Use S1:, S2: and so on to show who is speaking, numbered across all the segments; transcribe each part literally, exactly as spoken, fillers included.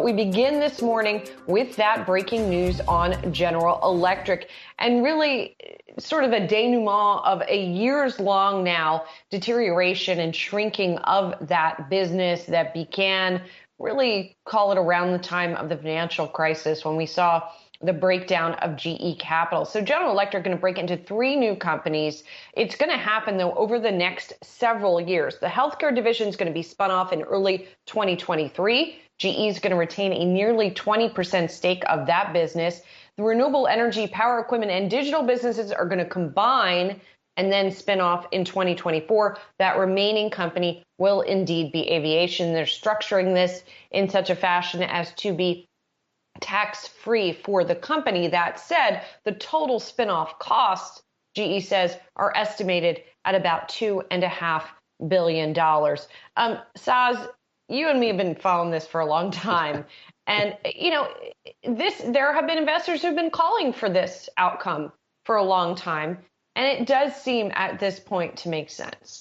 S1: we begin this morning with that breaking news on General Electric, and really sort of a denouement of a years-long now deterioration and shrinking of that business that began, really call it around the time of the financial crisis when we saw the breakdown of G E Capital. So General Electric going to break into three new companies. It's going to happen, though, over the next several years. The healthcare division is going to be spun off in early twenty twenty-three. G E is going to retain a nearly twenty percent stake of that business. The renewable energy, power equipment, and digital businesses are going to combine and then spin off in twenty twenty-four. That remaining company will indeed be aviation. They're structuring this in such a fashion as to be tax-free for the company. That said, the total spin-off costs, G E says, are estimated at about two and a half billion dollars. Um, Saz, you and me have been following this for a long time, and you know, this there have been investors who've been calling for this outcome for a long time, and it does seem at this point to make sense.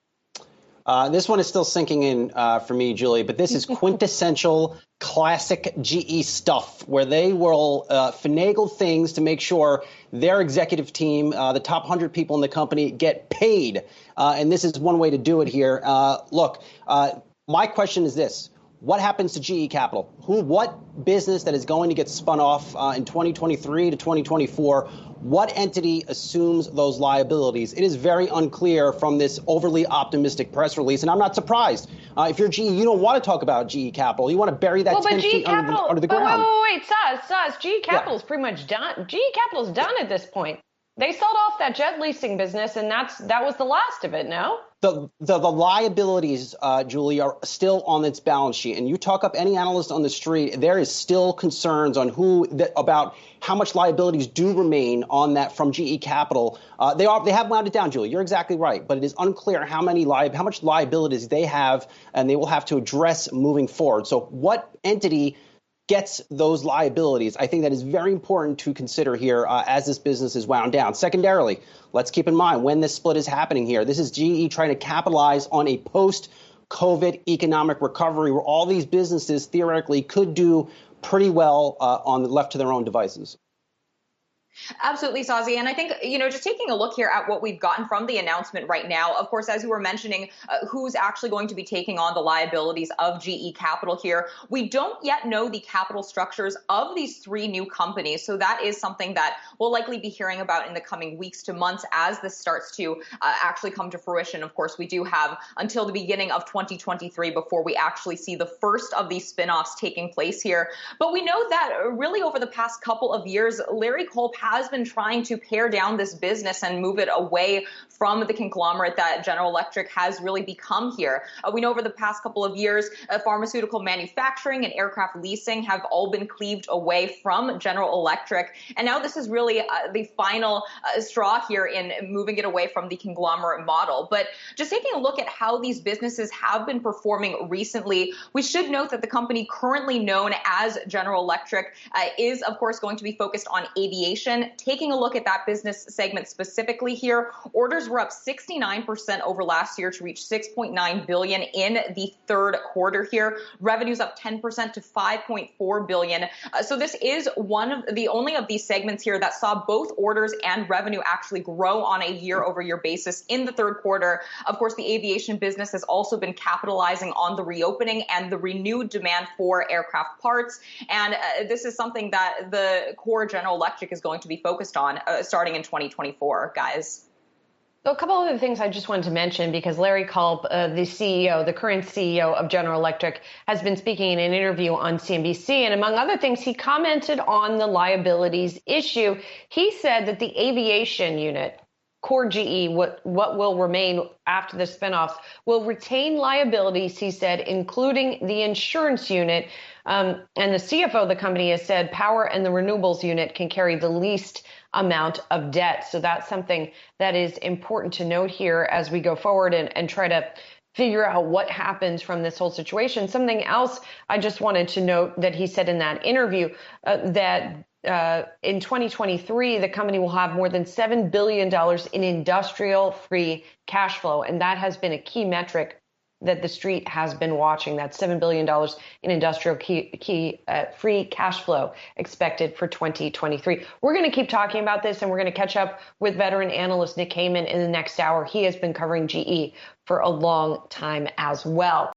S2: Uh, this one is still sinking in uh, for me, Julie, but this is quintessential classic G E stuff where they will uh, finagle things to make sure their executive team, uh, the top one hundred people in the company, get paid. Uh, and this is one way to do it here. Uh, look, uh, my question is this. What happens to G E Capital? Who, what business that is going to get spun off uh, in twenty twenty-three to twenty twenty-four? What entity assumes those liabilities? It is very unclear from this overly optimistic press release, and I'm not surprised. Uh, if you're G E, you don't want to talk about G E Capital. You want to bury that
S1: well,
S2: ten feet under the, under the
S1: but
S2: ground.
S1: Wait, wait, wait, Saz, Saz, G E Capital is yeah. pretty much done. G E Capital is done at this point. They sold off that jet leasing business, and that's that was the last of it, no?
S2: The, the, the liabilities, uh, Julie, are still on its balance sheet. And you talk up any analyst on the street, there is still concerns on who that, about how much liabilities do remain on that from G E Capital. Uh, they are they have wound it down, Julie. You're exactly right. But it is unclear how many li- how much liabilities they have, and they will have to address moving forward. So what entity gets those liabilities? I think that is very important to consider here uh, as this business is wound down. Secondarily, let's keep in mind when this split is happening here. This is G E trying to capitalize on a post-COVID economic recovery where all these businesses theoretically could do pretty well uh, on the left to their own devices.
S3: Absolutely, Sazi. And I think, you know, just taking a look here at what we've gotten from the announcement right now, of course, as you were mentioning, uh, who's actually going to be taking on the liabilities of G E Capital here. We don't yet know the capital structures of these three new companies. So that is something that we'll likely be hearing about in the coming weeks to months as this starts to uh, actually come to fruition. Of course, we do have until the beginning of twenty twenty-three before we actually see the first of these spinoffs taking place here. But we know that really over the past couple of years, Larry Culp has been trying to pare down this business and move it away from the conglomerate that General Electric has really become here. Uh, we know over the past couple of years, uh, pharmaceutical manufacturing and aircraft leasing have all been cleaved away from General Electric. And now this is really uh, the final uh, straw here in moving it away from the conglomerate model. But just taking a look at how these businesses have been performing recently, we should note that the company currently known as General Electric uh, is, of course, going to be focused on aviation. Taking a look at that business segment specifically here, orders were up sixty-nine percent over last year to reach six point nine billion dollars in the third quarter here. Revenues up ten percent to five point four billion dollars. Uh, so this is one of the only of these segments here that saw both orders and revenue actually grow on a year-over-year basis in the third quarter. Of course, the aviation business has also been capitalizing on the reopening and the renewed demand for aircraft parts. And uh, this is something that the core General Electric is going to be focused on uh, starting in twenty twenty-four, guys.
S1: So a couple of other things I just wanted to mention, because Larry Culp, uh, the C E O, the current C E O of General Electric, has been speaking in an interview on C N B C. And among other things, he commented on the liabilities issue. He said that the aviation unit, core G E, what, what will remain after the spinoffs, will retain liabilities, he said, including the insurance unit. Um, and the C F O of the company has said power and the renewables unit can carry the least amount of debt. So that's something that is important to note here as we go forward and, and try to figure out what happens from this whole situation. Something else I just wanted to note that he said in that interview, uh, that uh, in twenty twenty-three, the company will have more than seven billion dollars in industrial free cash flow. And that has been a key metric that the street has been watching. That's seven billion dollars in industrial key, key uh, free cash flow expected for twenty twenty-three. We're going to keep talking about this, and we're going to catch up with veteran analyst Nick Heymann in the next hour. He has been covering G E for a long time as well.